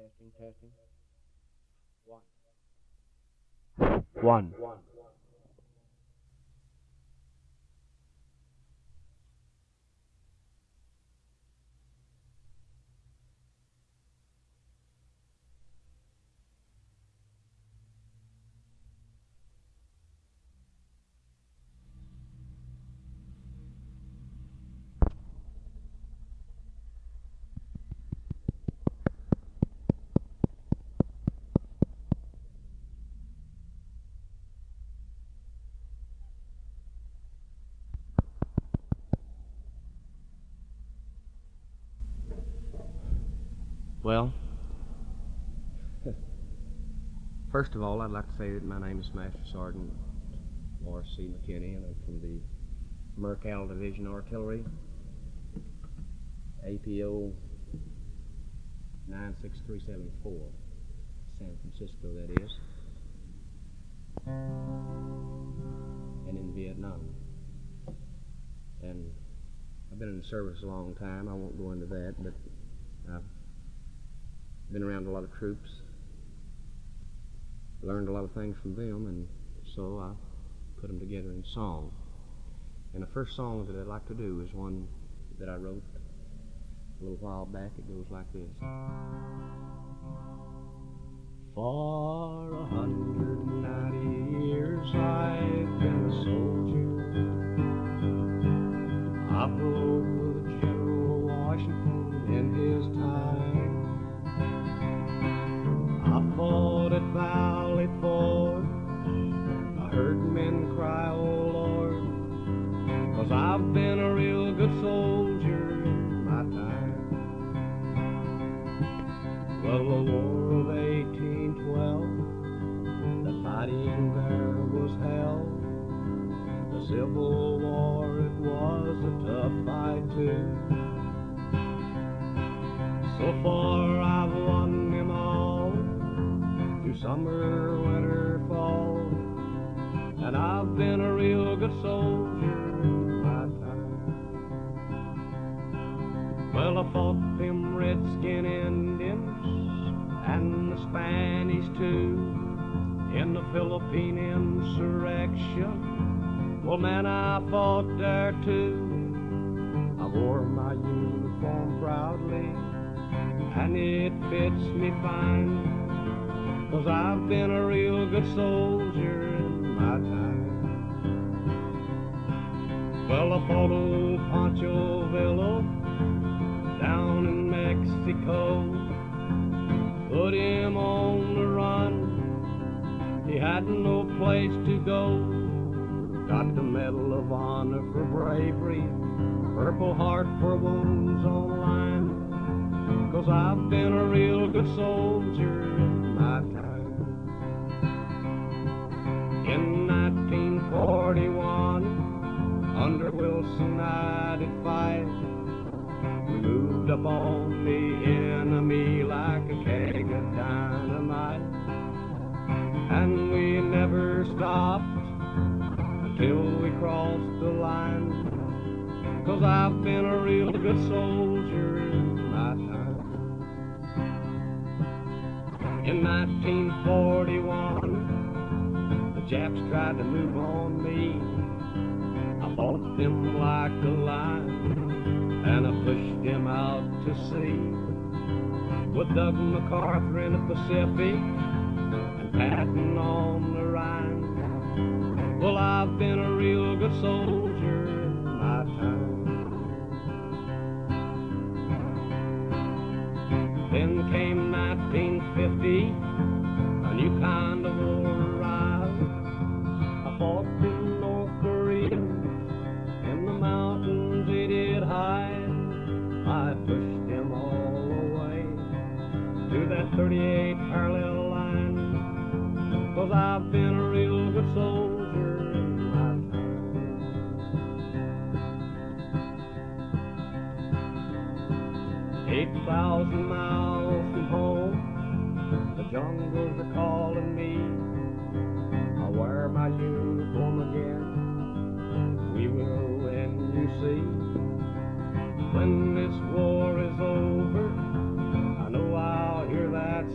Testing, testing. One. Well, first of all, I'd like to say that my name is Master Sergeant Morris C. McKinney, and I'm from the Mercal Division Artillery, APO 96374, San Francisco, that is, and in Vietnam. And I've been in the service a long time. I won't go into that, but I've been around a lot of troops, learned a lot of things from them, and so I put them together in song. And the first song that I'd like to do is one that I wrote a little while back. It goes like this. For 190 years I've been a soldier. I rode with General Washington in his time. I fought at Valley Forge. I heard men cry, oh Lord, 'cause I've been a real good soldier in my time. Well, the War of 1812, the fighting there was hell. The Civil War, it was a tough fight too. So far I've won them all, through summer, winter, fall, and I've been a real good soldier in my time. Well, I fought them Redskin Indians and the Spanish too, in the Philippine insurrection. Well, man, I fought there too. I wore my uniform proudly, and it fits me fine, 'cause I've been a real good soldier in my time. Well, I fought old Pancho Villa down in Mexico, put him on the run. He had no place to go. Got the Medal of Honor for bravery, Purple Heart for wounds on the line, 'cause I've been a real good soldier in my time. In 1941, under Wilson I did fight. We moved up on the enemy like a keg of dynamite, and we never stopped until we crossed the line, 'cause I've been a real good soldier in my time. In 1941, the Japs tried to move on me. I fought them like a lion, and I pushed them out to sea, with Doug MacArthur in the Pacific and Patton on the Rhine. Well, I've been a real good soldier in my time. Then came 1950, a new kind of war arrived. I fought in North Korea, in the mountains they did hide. I pushed them all the way to that 38 parallel line, 'cause I've been a real good soldier in my time. 8,000 miles from home, the jungles are calling me. I'll wear my uniform again, we will win, you see. When this war is over, I know I'll hear that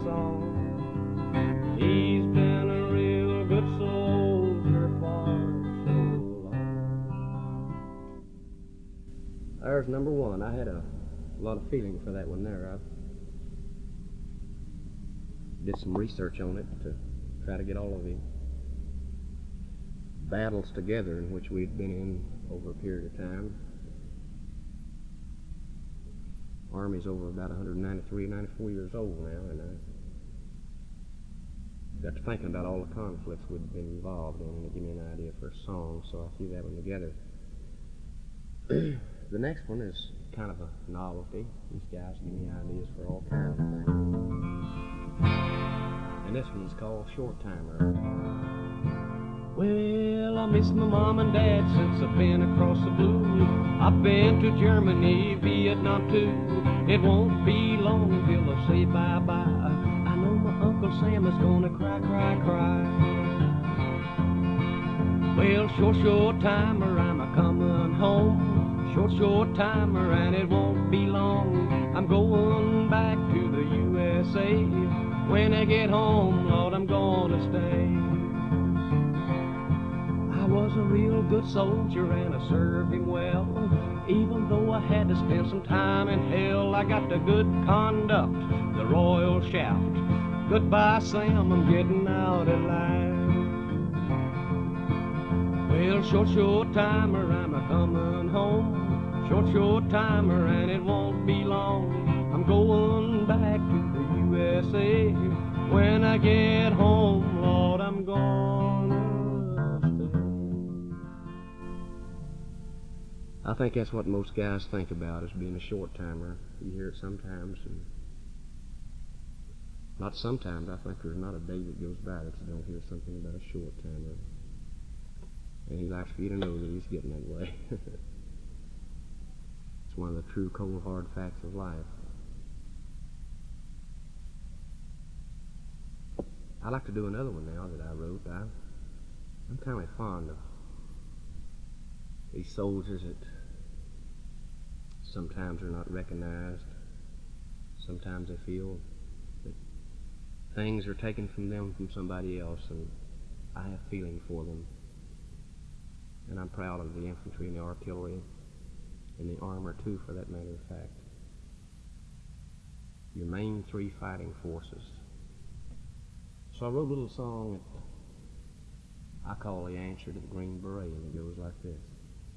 number one. I had a lot of feeling for that one there. I did some research on it to try to get all of the battles together in which we'd been in over a period of time. Army's over about 193, 94 years old now, and I got to thinking about all the conflicts we'd been involved in, and it gave me an idea for a song, so I threw that one together. The next one is kind of a novelty. These guys give me ideas for all kinds of things. And this one's called Short Timer. Well, I miss my mom and dad since I've been across the blue. I've been to Germany, Vietnam too. It won't be long until I say bye-bye. I know my Uncle Sam is gonna cry, cry, cry. Well, short timer, I'm a-comin' home. Short timer, and it won't be long. I'm going back to the USA. When I get home, Lord, I'm gonna stay. I was a real good soldier and I served him well. Even though I had to spend some time in hell, I got the good conduct, the royal shaft. Goodbye, Sam, I'm getting out of line. Well, short timer, I'm a-comin' home. Short timer, and it won't be long. I'm going back to the USA. When I get home, Lord, I'm gonna stay. I think that's what most guys think about, is being a short timer. You hear it sometimes, and not sometimes. I think there's not a day that goes by that you don't hear something about a short timer. And he likes for you to know that he's getting that way. It's one of the true cold hard facts of life. I'd like to do another one now that I wrote. I'm kind of fond of these soldiers that sometimes are not recognized. Sometimes they feel that things are taken from them from somebody else, and I have feeling for them. And I'm proud of the infantry and the artillery and the armor too, for that matter of fact. Your main three fighting forces. So I wrote a little song that I call The Answer to the Green Beret, and it goes like this.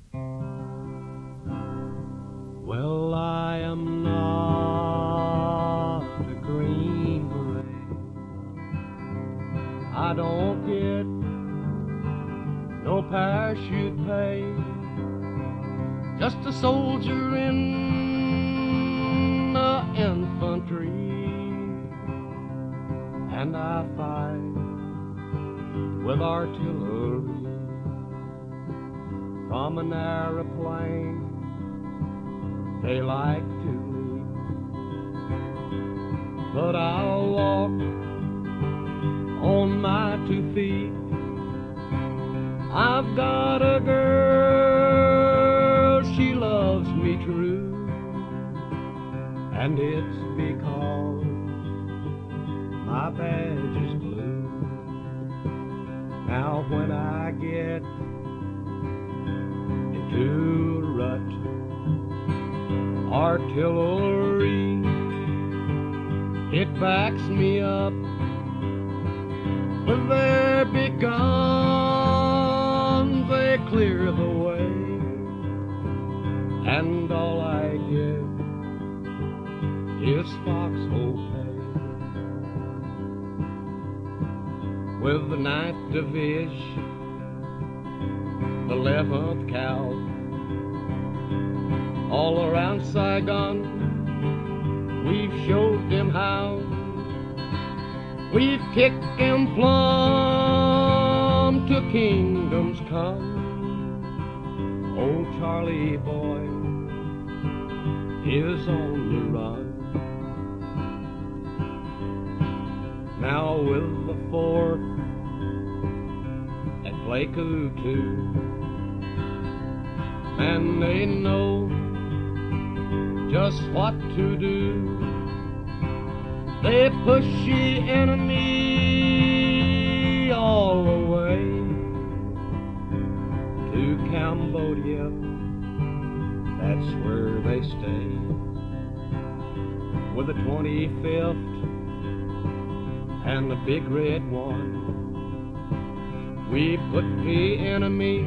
Well, I am not a Green Beret. I don't get no parachute pay. Just a soldier in the infantry, and I fight with artillery from an aeroplane they like to leap. But I'll walk on my 2 feet. I've got a girl, she loves me true, and it's because my badge is blue. Now when I get into a rut, artillery, it backs me up with their big guns. They clear the way, and all I get is foxhole pay. With the 9th Division, the 11th Cal, all around Saigon, we've showed them how. We've kicked them plumb to kingdoms come. Old Charlie boy is on the run. Now with the 4th at Pleiku too, and they know just what to do. They push the enemy all the way to Cambodia that's where they stay. With the 25th and the big red one, we put the enemy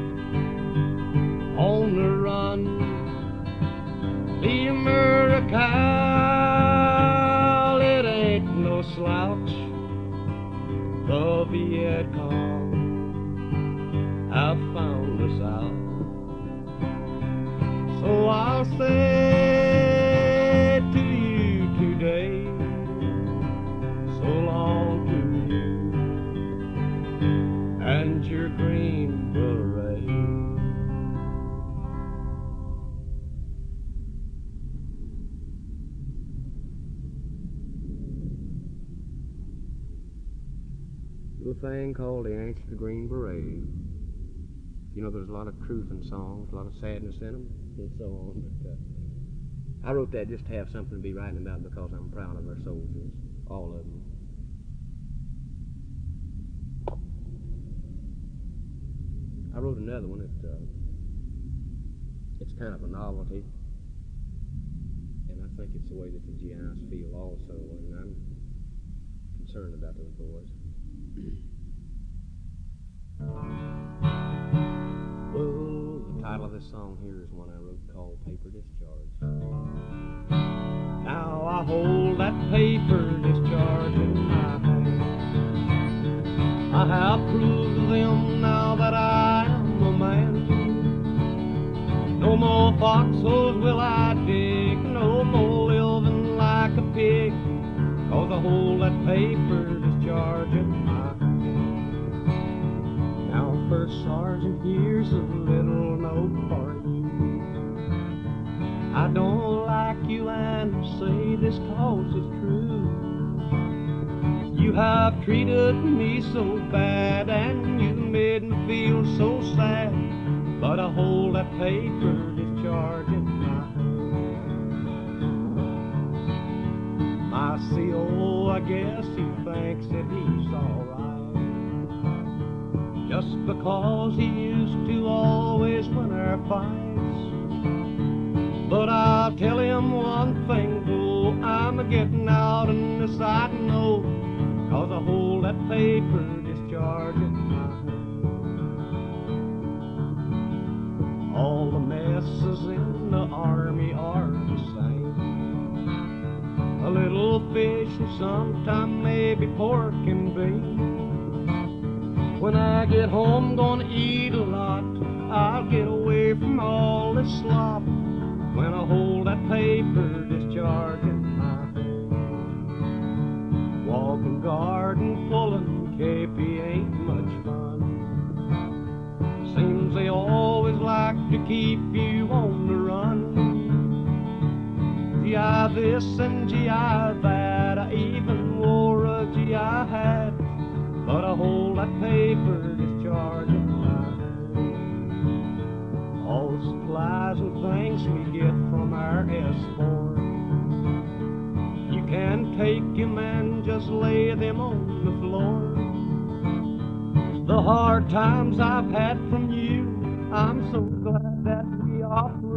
on the run. The Americal, it ain't no slouch. The Viet Cong have found us out. So I'll say to you today, so long to you and your green beret. Little thing called the Answer to Green Beret. You know, there's a lot of truth in songs, a lot of sadness in them, and so on. But I wrote that just to have something to be writing about because I'm proud of our soldiers, all of them. I wrote another one. It's kind of a novelty, and I think it's the way that the GIs feel also, and I'm concerned about those boys. Well, the title of this song here is one I wrote called Paper Discharge. Now I hold that paper discharge in my hand. I have proved to them now that I am a man. No more foxholes will I dig, no more living like a pig, 'cause I hold that paper discharge in my hand. Now, First Sergeant, here's a little note for you. I don't like you and say this 'cause it's true. You have treated me so bad and you made me feel so sad, but I hold that paper discharge in my hand. My CO, I guess he thinks that he's alright, just because he used to always win our fights. But I'll tell him one thing, though, I'm a-getting out in this, I know, 'cause I hold that paper discharge in my hand. All the messes in the Army are the same. A little fish and sometime maybe pork and beans. When I get home, gonna eat a lot. I'll get away from all this slop when I hold that paper discharge in my hand. Walking guard and pulling KP ain't much fun. Seems they always like to keep you on the run. GI this and GI that, I even wore a GI hat, but I hold that paper discharge in my hand. All the supplies and things we get from our escort, you can take them and just lay them on the floor. The hard times I've had from you, I'm so glad that we are